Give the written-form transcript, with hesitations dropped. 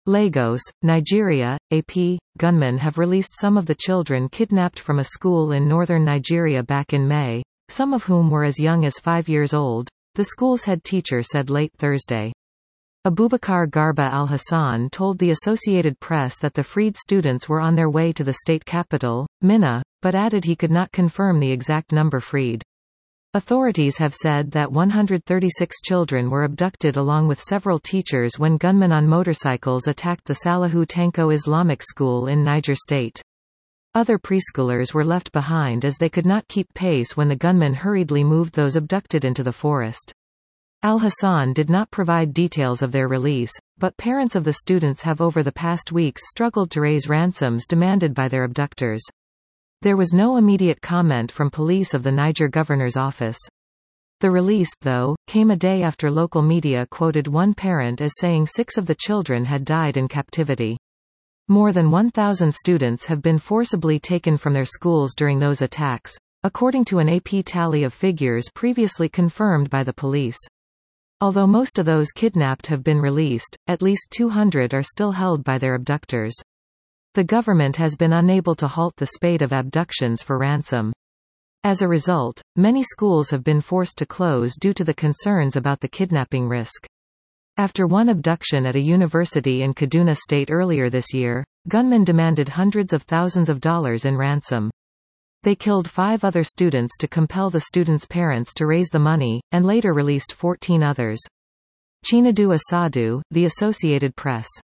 Lagos, Nigeria, AP. Gunmen have released some of the children kidnapped from a school in northern Nigeria back in May, some of whom were as young as 5 years old, the school's head teacher said late Thursday. Abubakar Garba al-Hassan told the Associated Press that the freed students were on their way to the state capital, Minna, but added he could not confirm the exact number freed. Authorities have said that 136 children were abducted along with several teachers when gunmen on motorcycles attacked the Salihu Tanko Islamic School in Niger State. Other preschoolers were left behind as they could not keep pace when the gunmen hurriedly moved those abducted into the forest. Al-Hassan did not provide details of their release, but parents of the students have over the past weeks struggled to raise ransoms demanded by their abductors. There was no immediate comment from police of the Niger governor's office. The release, though, came a day after local media quoted one parent as saying 6 of the children had died in captivity. More than 1,000 students have been forcibly taken from their schools during those attacks, according to an AP tally of figures previously confirmed by the police. Although most of those kidnapped have been released, at least 200 are still held by their abductors. The government has been unable to halt the spate of abductions for ransom. As a result, many schools have been forced to close due to the concerns about the kidnapping risk. After one abduction at a university in Kaduna State earlier this year, gunmen demanded hundreds of thousands of dollars in ransom. They killed 5 other students to compel the students' parents to raise the money, and later released 14 others. Chinedu Asadu, The Associated Press.